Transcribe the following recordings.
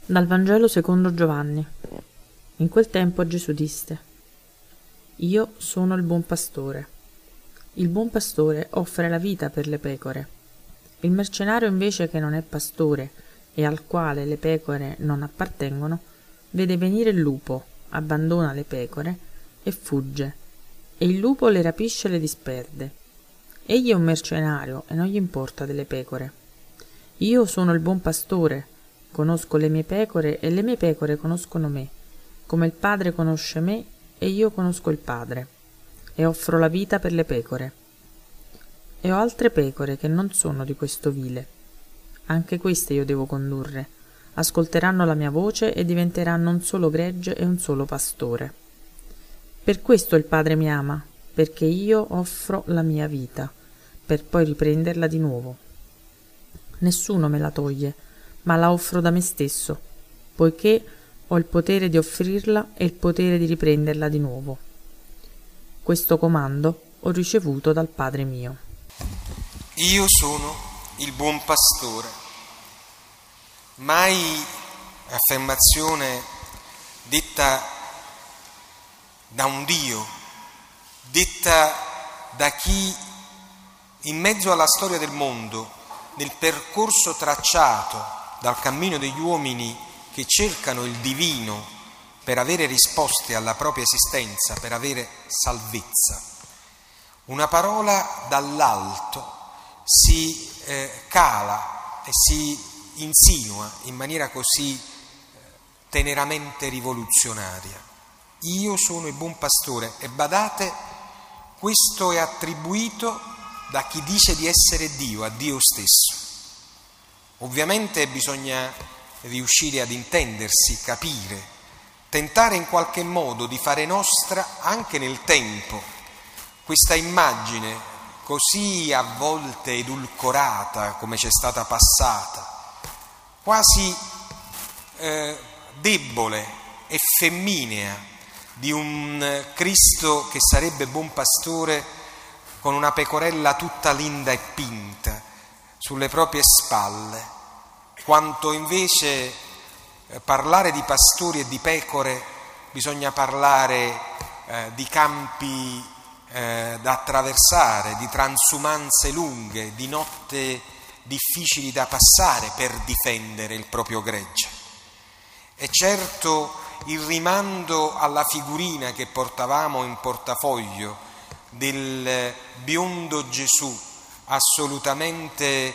Dal Vangelo secondo Giovanni. In quel tempo Gesù disse: Io sono il buon pastore. Il buon pastore offre la vita per le pecore. Il mercenario invece, che non è pastore e al quale le pecore non appartengono, vede venire il lupo, abbandona le pecore e fugge, e il lupo le rapisce e le disperde. Egli è un mercenario e non gli importa delle pecore. Io sono il buon pastore. Conosco le mie pecore e le mie pecore conoscono me, come il Padre conosce me e io conosco il Padre, e offro la vita per le pecore. E ho altre pecore che non sono di questo vile. Anche queste io devo condurre. Ascolteranno la mia voce e diventeranno un solo gregge e un solo pastore. Per questo il Padre mi ama, perché io offro la mia vita, per poi riprenderla di nuovo. Nessuno me la toglie, ma la offro da me stesso, poiché ho il potere di offrirla e il potere di riprenderla di nuovo. Questo comando ho ricevuto dal Padre mio. Io sono il buon pastore. Mai affermazione detta da un Dio, detta da chi in mezzo alla storia del mondo, nel percorso tracciato dal cammino degli uomini che cercano il divino per avere risposte alla propria esistenza, per avere salvezza. Una parola dall'alto si cala e si insinua in maniera così teneramente rivoluzionaria. Io sono il buon pastore, e badate, questo è attribuito da chi dice di essere Dio, a Dio stesso. Ovviamente bisogna riuscire ad intendersi, capire, tentare in qualche modo di fare nostra anche nel tempo questa immagine così a volte edulcorata come c'è stata passata, quasi debole e femminea, di un Cristo che sarebbe buon pastore con una pecorella tutta linda e pinta sulle proprie spalle, quanto invece parlare di pastori e di pecore bisogna parlare di campi da attraversare, di transumanze lunghe, di notte difficili da passare per difendere il proprio gregge. E certo il rimando alla figurina che portavamo in portafoglio del biondo Gesù, assolutamente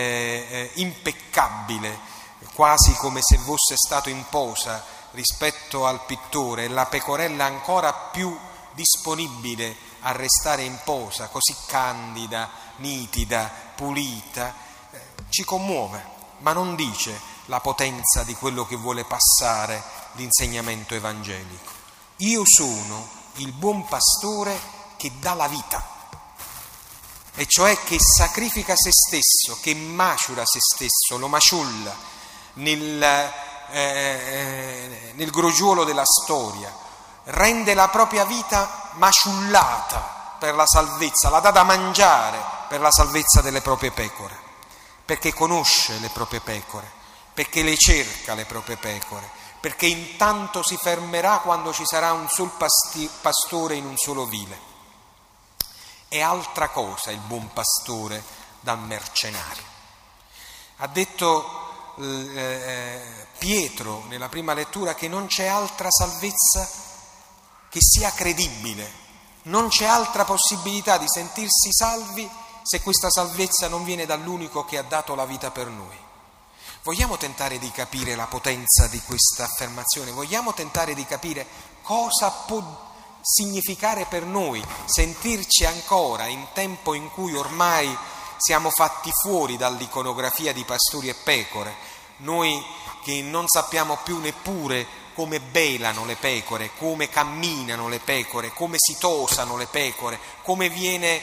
impeccabile, quasi come se fosse stato in posa rispetto al pittore, e la pecorella ancora più disponibile a restare in posa, così candida, nitida, pulita, ci commuove, ma non dice la potenza di quello che vuole passare l'insegnamento evangelico. Io sono il buon pastore che dà la vita, e cioè che sacrifica se stesso, che maciura se stesso, lo maciulla nel crogiuolo della storia, rende la propria vita maciullata per la salvezza, la dà da mangiare per la salvezza delle proprie pecore, perché conosce le proprie pecore, perché le cerca le proprie pecore, perché intanto si fermerà quando ci sarà un sol pastore in un solo vile. È altra cosa il buon pastore dal mercenario. Ha detto Pietro nella prima lettura che non c'è altra salvezza che sia credibile, non c'è altra possibilità di sentirsi salvi se questa salvezza non viene dall'unico che ha dato la vita per noi. Vogliamo tentare di capire la potenza di questa affermazione? Vogliamo tentare di capire cosa può significare per noi sentirci ancora, in tempo in cui ormai siamo fatti fuori dall'iconografia di pastori e pecore, noi che non sappiamo più neppure come belano le pecore, come camminano le pecore, come si tosano le pecore, come viene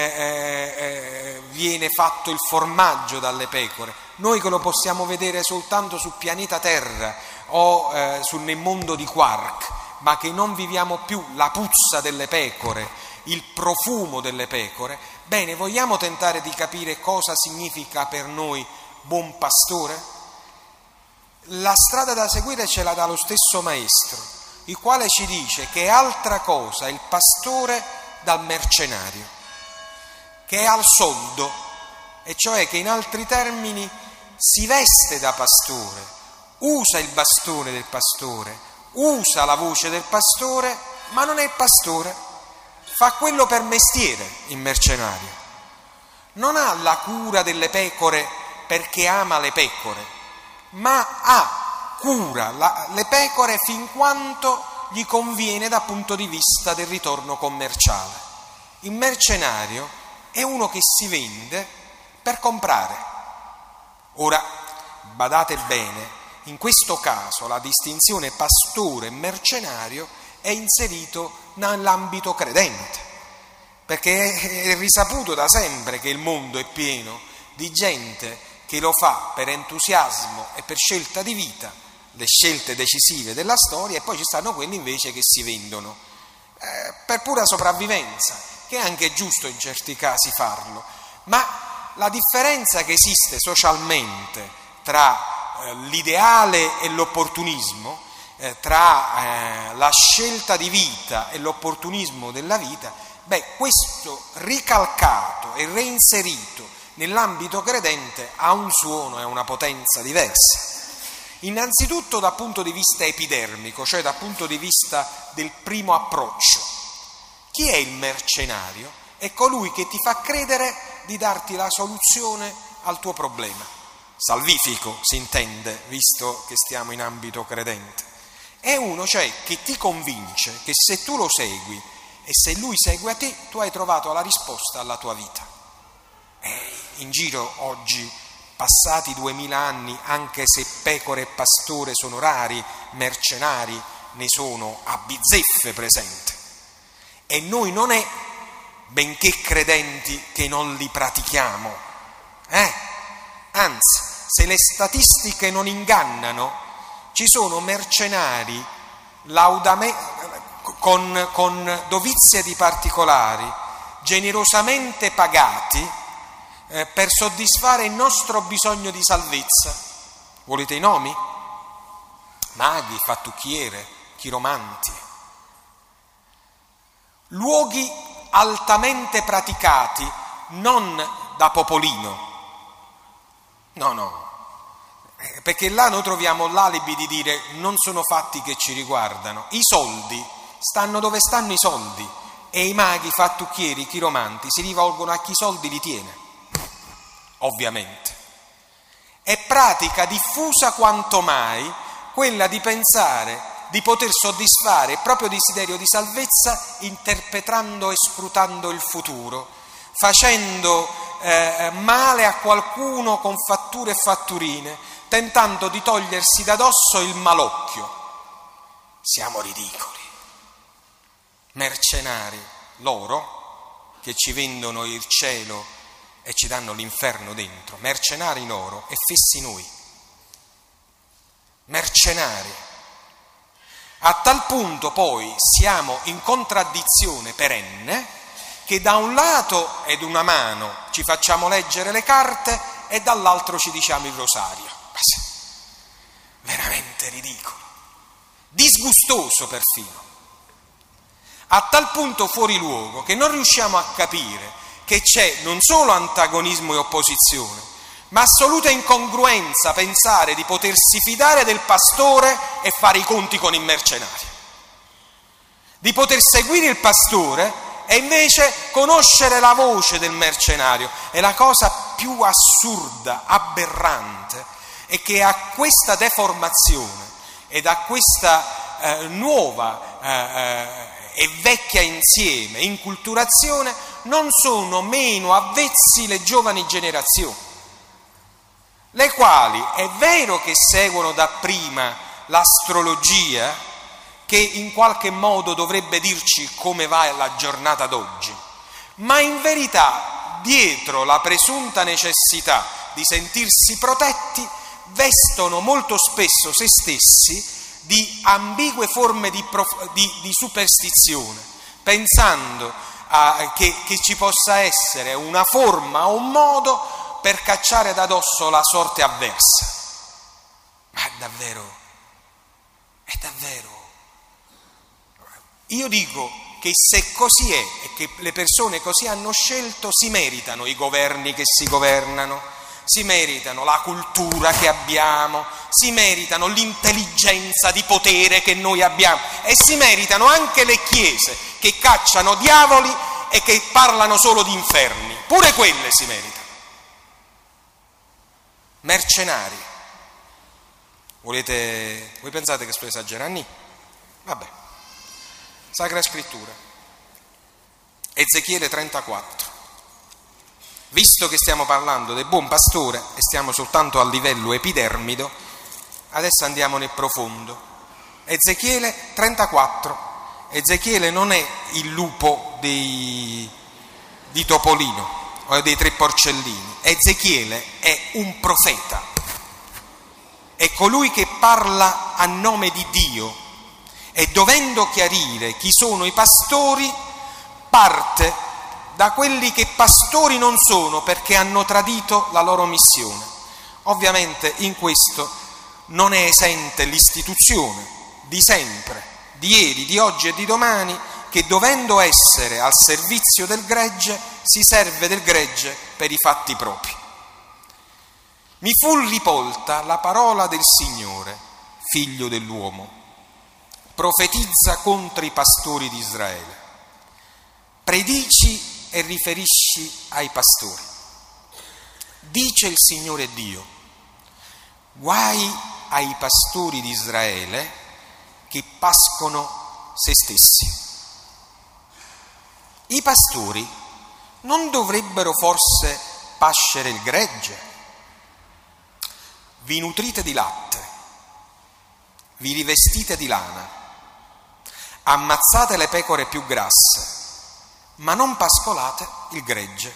fatto il formaggio dalle pecore. Noi che lo possiamo vedere soltanto sul pianeta Terra o nel mondo di Quark, ma che non viviamo più la puzza delle pecore, il profumo delle pecore. Bene, vogliamo tentare di capire cosa significa per noi buon pastore? la strada da seguire ce la dà lo stesso maestro, il quale ci dice che è altra cosa il pastore dal mercenario, che è al soldo, e cioè che in altri termini si veste da pastore, usa il bastone del pastore, usa la voce del pastore, ma non è il pastore, fa quello per mestiere il mercenario. Non ha la cura delle pecore perché ama le pecore, ma ha cura le pecore fin quanto gli conviene dal punto di vista del ritorno commerciale. Il mercenario è uno che si vende per comprare. Ora, badate bene, in questo caso la distinzione pastore e mercenario è inserito nell'ambito credente, perché è risaputo da sempre che il mondo è pieno di gente che lo fa per entusiasmo e per scelta di vita, le scelte decisive della storia, e poi ci stanno quelli invece che si vendono per pura sopravvivenza, che è anche giusto in certi casi farlo, ma la differenza che esiste socialmente tra l'ideale e l'opportunismo, tra la scelta di vita e l'opportunismo della vita, questo ricalcato e reinserito nell'ambito credente ha un suono e una potenza diversa. Innanzitutto dal punto di vista epidermico, cioè dal punto di vista del primo approccio. Chi è il mercenario? È colui che ti fa credere di darti la soluzione al tuo problema. Salvifico si intende, visto che stiamo in ambito credente. È uno, cioè, che ti convince che se tu lo segui e se lui segue a te, tu hai trovato la risposta alla tua vita. In giro oggi, passati 2000 anni, anche se pecore e pastore sono rari, mercenari ne sono a bizzeffe presenti. E noi non è, benché credenti, che non li pratichiamo. Anzi, se le statistiche non ingannano, ci sono mercenari con dovizie di particolari, generosamente pagati per soddisfare il nostro bisogno di salvezza. Volete i nomi? Maghi, fattucchiere, chiromanti. Luoghi altamente praticati, non da popolino. No, perché là noi troviamo l'alibi di dire non sono fatti che ci riguardano. I soldi stanno dove stanno i soldi, e i maghi, fattucchieri, chiromanti si rivolgono a chi i soldi li tiene, ovviamente. È pratica diffusa quanto mai quella di pensare di poter soddisfare il proprio desiderio di salvezza interpretando e scrutando il futuro, facendo male a qualcuno con fatture e fatturine, tentando di togliersi da dosso il malocchio. Siamo ridicoli. Mercenari loro, che ci vendono il cielo e ci danno l'inferno dentro. Mercenari loro e fessi noi. Mercenari. A tal punto poi siamo in contraddizione perenne che da un lato ed una mano ci facciamo leggere le carte e dall'altro ci diciamo il rosario. Veramente ridicolo, disgustoso perfino. A tal punto fuori luogo che non riusciamo a capire che c'è non solo antagonismo e opposizione, ma assoluta incongruenza pensare di potersi fidare del pastore e fare i conti con il mercenario, di poter seguire il pastore e invece conoscere la voce del mercenario. È la cosa più assurda, aberrante, è che a questa deformazione ed a questa nuova e vecchia insieme inculturazione non sono meno avvezzi le giovani generazioni, le quali è vero che seguono dapprima l'astrologia, che in qualche modo dovrebbe dirci come va la giornata d'oggi, ma in verità dietro la presunta necessità di sentirsi protetti vestono molto spesso se stessi di ambigue forme di superstizione, pensando che ci possa essere una forma o un modo per cacciare da dosso la sorte avversa. Ma davvero. Io dico che se così è e che le persone così hanno scelto, si meritano i governi che si governano, si meritano la cultura che abbiamo, si meritano l'intelligenza di potere che noi abbiamo e si meritano anche le chiese che cacciano diavoli e che parlano solo di inferni, pure quelle si meritano. Mercenari. Voi pensate che sto esagerando? Vabbè. Sacra Scrittura. Ezechiele 34. Visto che stiamo parlando del buon pastore e stiamo soltanto a livello epidermido, adesso andiamo nel profondo. Ezechiele 34. Ezechiele non è il lupo di Topolino o dei tre porcellini. Ezechiele è un profeta. È colui che parla a nome di Dio e dovendo chiarire chi sono i pastori, parte da quelli che pastori non sono perché hanno tradito la loro missione. Ovviamente in questo non è esente l'istituzione di sempre, di ieri, di oggi e di domani, che dovendo essere al servizio del gregge, si serve del gregge per i fatti propri. Mi fu ripolta la parola del Signore, figlio dell'uomo, profetizza contro i pastori di Israele, predici e riferisci ai pastori. Dice il Signore Dio: guai ai pastori di Israele che pascono se stessi. I pastori non dovrebbero forse pascere il gregge? Vi nutrite di latte, vi rivestite di lana, ammazzate le pecore più grasse, ma non pascolate il gregge.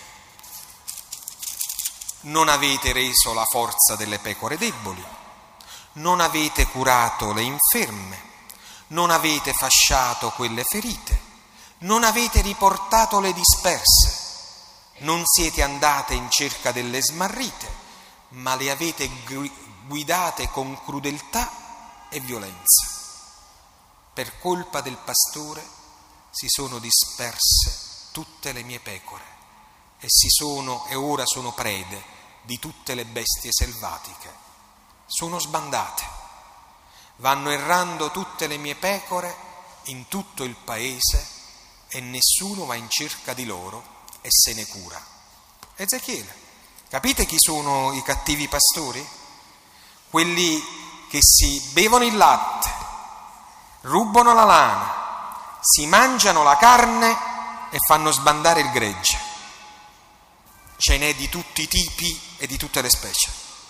Non avete reso la forza delle pecore deboli, non avete curato le inferme, non avete fasciato quelle ferite, non avete riportato le disperse, non siete andate in cerca delle smarrite, ma le avete guidate con crudeltà e violenza. Per colpa del pastore si sono disperse tutte le mie pecore e ora sono prede di tutte le bestie selvatiche. Sono sbandate, vanno errando tutte le mie pecore in tutto il paese e nessuno va in cerca di loro e se ne cura. Ezechiele. Capite chi sono i cattivi pastori? Quelli che si bevono il latte, rubano la lana, si mangiano la carne e fanno sbandare il gregge. Ce n'è di tutti i tipi e di tutte le specie.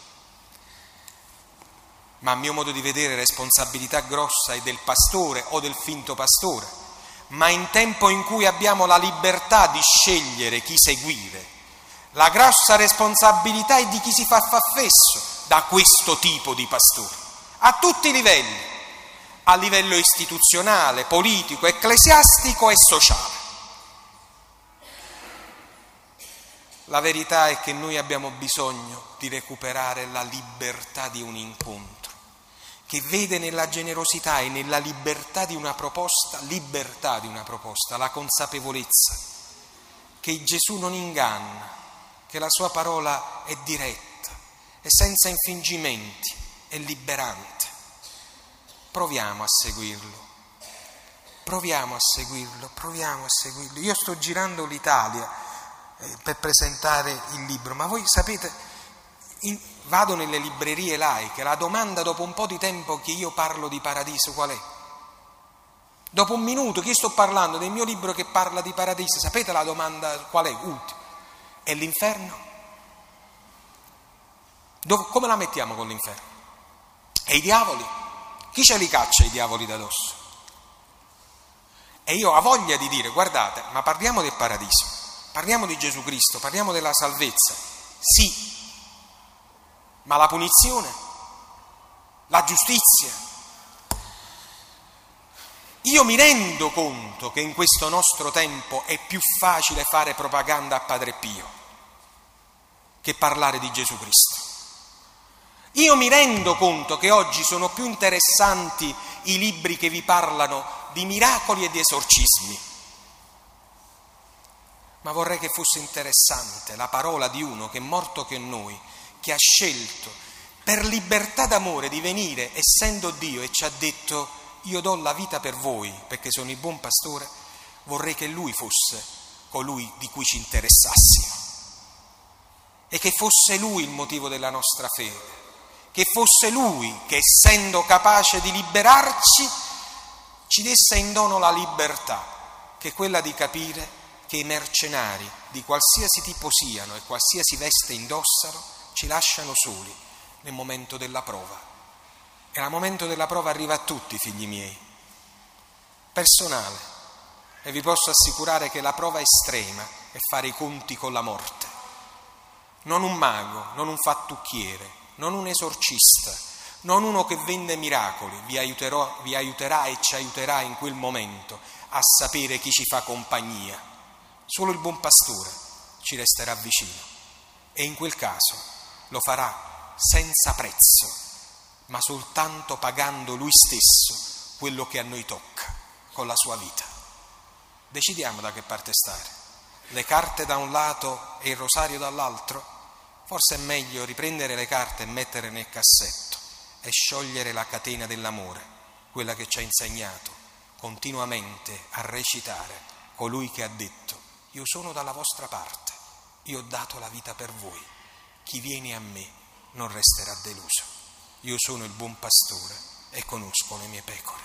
Ma a mio modo di vedere responsabilità grossa è del pastore o del finto pastore, ma in tempo in cui abbiamo la libertà di scegliere chi seguire, la grossa responsabilità è di chi si fa fesso da questo tipo di pastori, a tutti i livelli, a livello istituzionale, politico, ecclesiastico e sociale. La verità è che noi abbiamo bisogno di recuperare la libertà di un incontro, che vede nella generosità e nella libertà di una proposta, la consapevolezza che Gesù non inganna, che la sua parola è diretta, è senza infingimenti, è liberante. Proviamo a seguirlo. Io sto girando l'Italia per presentare il libro, ma voi sapete, vado nelle librerie laiche, la domanda dopo un po' di tempo che io parlo di paradiso qual è? Dopo un minuto che io sto parlando del mio libro che parla di paradiso, sapete la domanda qual è? Ultima. E l'inferno? Come la mettiamo con l'inferno? E i diavoli? Chi ce li caccia i diavoli da dosso? E io ho voglia di dire, guardate, ma parliamo del paradiso, parliamo di Gesù Cristo, parliamo della salvezza, sì, ma la punizione, la giustizia. Io mi rendo conto che in questo nostro tempo è più facile fare propaganda a Padre Pio che parlare di Gesù Cristo. Io mi rendo conto che oggi sono più interessanti i libri che vi parlano di miracoli e di esorcismi, ma vorrei che fosse interessante la parola di uno che è morto con noi, che ha scelto per libertà d'amore di venire essendo Dio e ci ha detto: io do la vita per voi perché sono il buon pastore. Vorrei che Lui fosse colui di cui ci interessassimo e che fosse Lui il motivo della nostra fede, che fosse Lui che, essendo capace di liberarci, ci desse in dono la libertà, che è quella di capire che i mercenari di qualsiasi tipo siano e qualsiasi veste indossano ci lasciano soli nel momento della prova. E il momento della prova arriva a tutti, figli miei, personale, e vi posso assicurare che la prova estrema è fare i conti con la morte. Non un mago, non un fattucchiere, non un esorcista, non uno che vende miracoli vi aiuterà e ci aiuterà in quel momento a sapere chi ci fa compagnia. Solo il buon pastore ci resterà vicino e in quel caso lo farà senza prezzo, ma soltanto pagando Lui stesso quello che a noi tocca con la sua vita. Decidiamo da che parte stare, le carte da un lato e il rosario dall'altro. Forse è meglio riprendere le carte e mettere nel cassetto e sciogliere la catena dell'amore, quella che ci ha insegnato continuamente a recitare colui che ha detto: io sono dalla vostra parte, io ho dato la vita per voi, chi viene a me non resterà deluso, io sono il buon pastore e conosco le mie pecore.